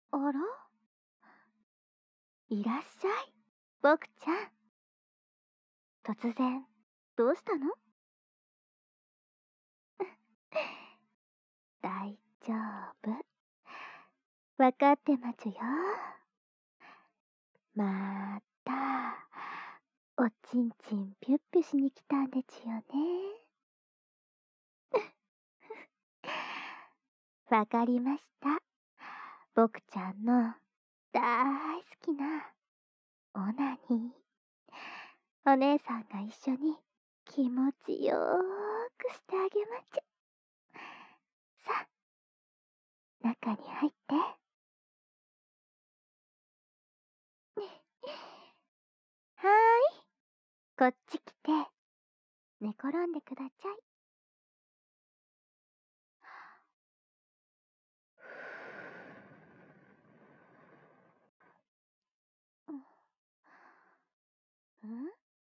あら、いらっしゃい、僕ちゃん。突然、どうしたの？大丈夫。わかってますよ。また、おちんちんぴゅっぴゅしに来たんですよね。わかりました。僕ちゃんの大好きなオナニー。お姉さんが一緒に気持ちよーくしてあげまちゅ。さあ、中に入って。はーい、こっち来て、寝転んでください。うん？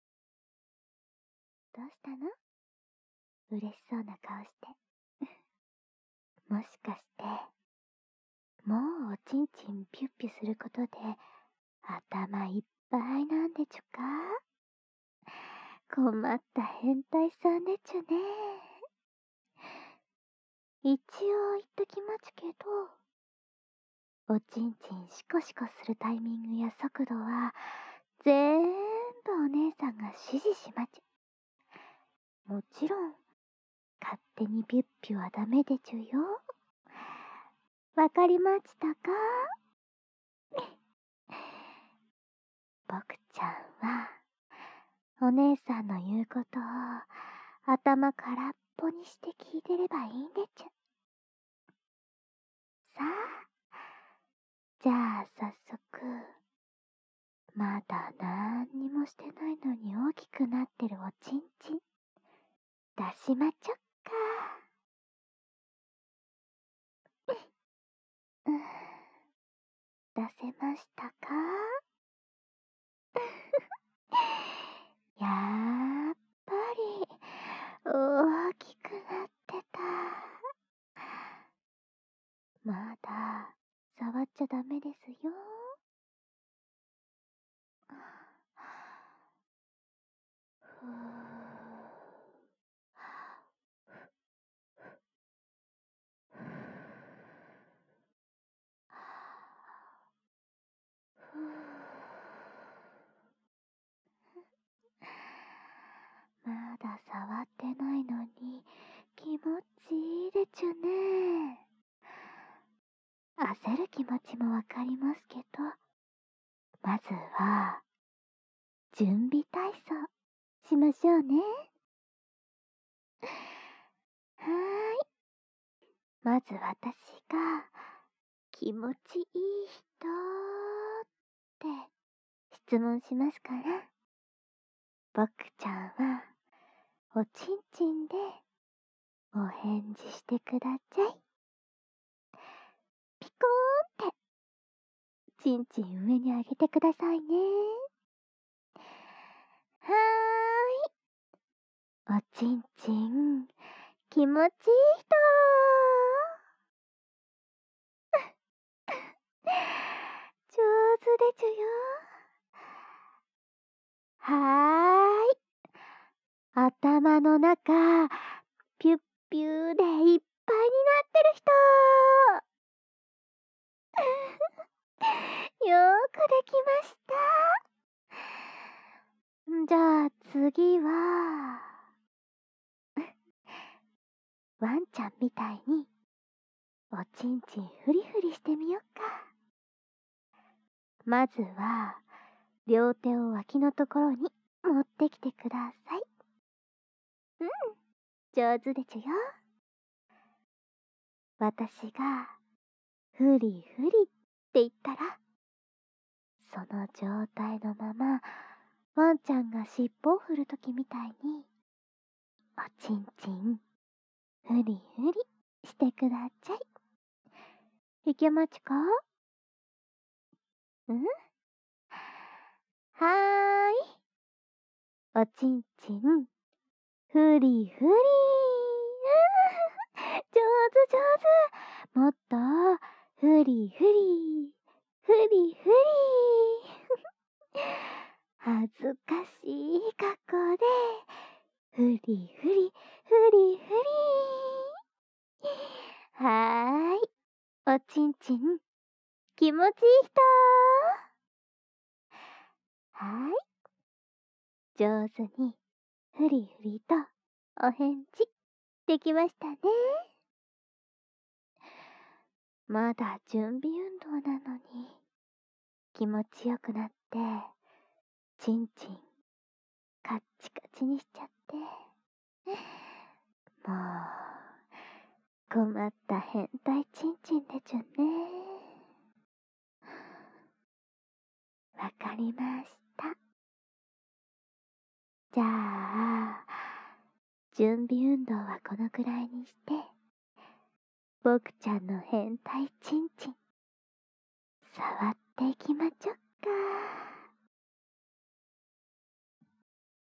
どうしたの？嬉しそうな顔して。もしかして、もうおちんちんピュッピュすることで、頭いっぱいなんでちゅか？困った変態さんでちゅね。一応言っときまちゅけど、おちんちんシコシコするタイミングや速度は、ぜーんぶお姉さんが指示しまちゅ。もちろん、勝手にピュッピュはダメでちゅよ。わかりましたか？僕ちゃんは、お姉さんの言うことを頭空っぽにして聞いてればいいんでちゅ。さあ、じゃあ早速、まだなんにもしてないのに大きくなってるおちんちん、出しまちょっか。うん、出せましたか？やっぱり大きくなってた。まだ触っちゃダメですよ。ふまだ触ってないのに気持ちいいでちゅね。焦る気持ちもわかりますけど、まずは準備体操しましょうね。はーい。まず私が気持ちいい人って質問しますから、僕ちゃんはおちんちんでお返事してください。ピコーンってちんちん上に上げてくださいね。はーい。おちんちん気持ちいい人上手でちゅよ。はーい。頭の中、ピュッピューでいっぱいになってる人よーくできました。じゃあ次は、ワンちゃんみたいに、おちんちんフリフリしてみよっか。まずは、両手を脇のところに持ってきてください。うん、上手でちゅよ。私が、フリフリって言ったら、その状態のまま、ワンちゃんが尻尾を振るときみたいに、おちんちん、フリフリしてください。いけまちか？うん？はーい。おちんちん、フリフリ上手上手。もっと、 ふりふり、ふりふり。恥ずかしい格好で、ふりふり、ふりふり。はーい。おちんちん、気持ちいい人。はーい。上手に、ふりふりと、お返事、できましたね。まだ準備運動なのに、気持ちよくなって、ちんちん、カッチカチにしちゃって。もう、困った変態ちんちんでちゅね。わかりました。じゃあ、準備運動はこのくらいにして、僕ちゃんの変態ちんちん、触っていきまちょっか。